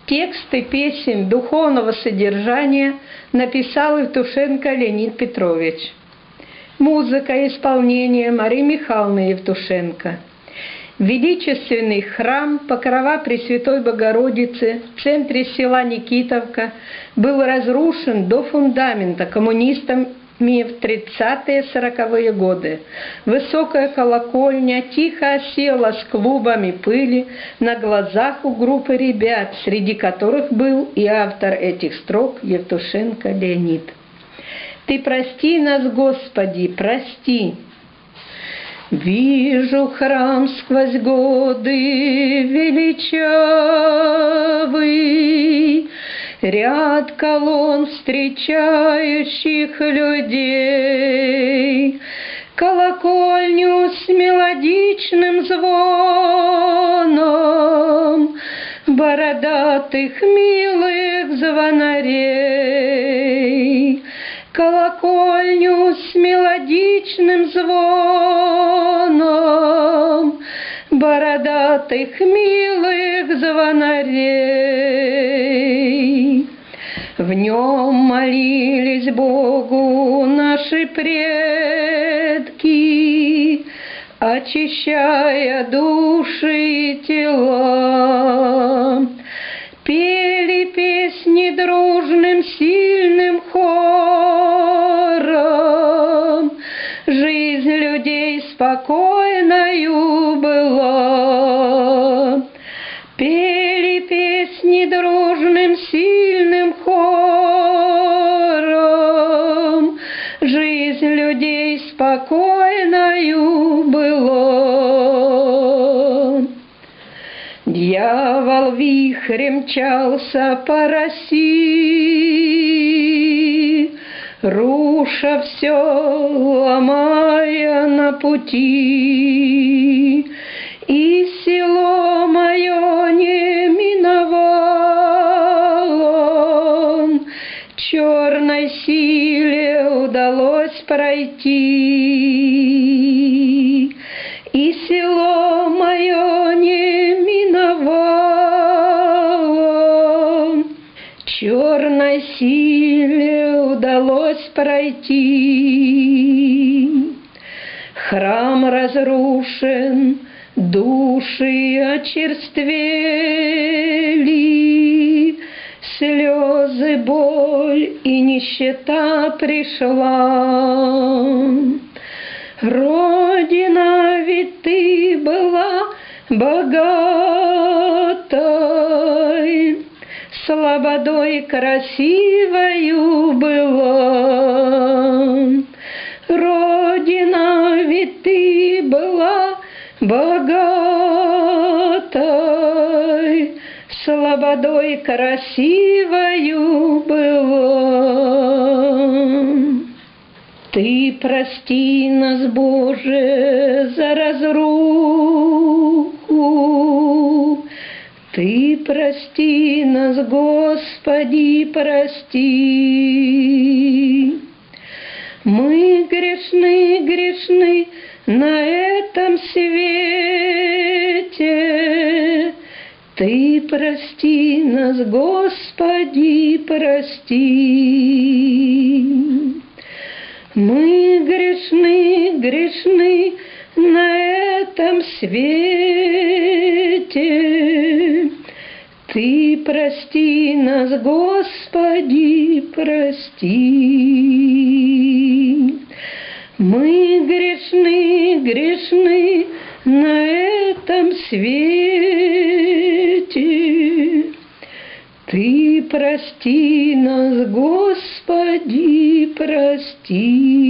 Тексты песен духовного содержания написал Евтушенко Леонид Петрович. Музыка и исполнение Марии Михайловны Евтушенко. Величественный храм Покрова Пресвятой Богородицы в центре села Никитовка был разрушен до фундамента коммунистами в 30-40-е годы. Высокая колокольня тихо осела с клубами пыли на глазах у группы ребят, среди которых был и автор этих строк Евтушенко Леонид. «Ты прости нас, Господи, прости!» Вижу храм сквозь годы величавый, ряд колонн встречающих людей, колокольню с мелодичным звоном бородатых милых звонарей, колокольню с мелодичным звоном бородатых милых звонарей. В нем молились Богу наши предки, очищая души и тела, пели песни дружным сильным хором. Жизнь людей спокойною была, пели песни дружным сильным хором. Жизнь людей спокойною была. Дьявол вихрем мчался по России, руша все, ломая на пути, и село мое не миновал он, черной силе удалось пройти, и село мое не миновал он, черной силе удалось пройти. Храм разрушен, души очерствели, слезы, боль и нищета пришла. Родина, ведь ты была богатой, слободой красивою была. Родина, ведь ты была богатой, слободой красивою была. Ты прости нас, Боже, за разруху, Ты прости нас, Господи, прости. Мы грешны, грешны на этом свете, Ты прости нас, Господи, прости. Мы грешны, грешны на этом свете, Ты прости нас, Господи, прости. Мы грешны, грешны на этом свете, Ты прости нас, Господи, прости.